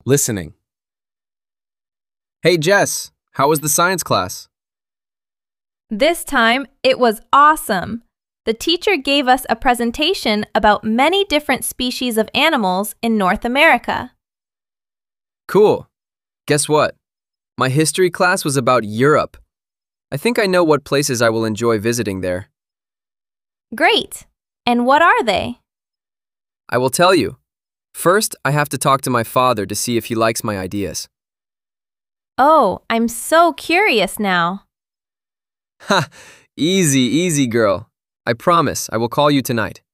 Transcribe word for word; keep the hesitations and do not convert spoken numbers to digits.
Listening. Hey Jess, how was the science class? This time, it was awesome. The teacher gave us a presentation about many different species of animals in North America. Cool. Guess what? My history class was about Europe. I think I know what places I will enjoy visiting there. Great! And what are they? I will tell you. First, I have to talk to my father to see if he likes my ideas. Oh, I'm so curious now. Ha! Easy, easy, girl. I promise I will call you tonight.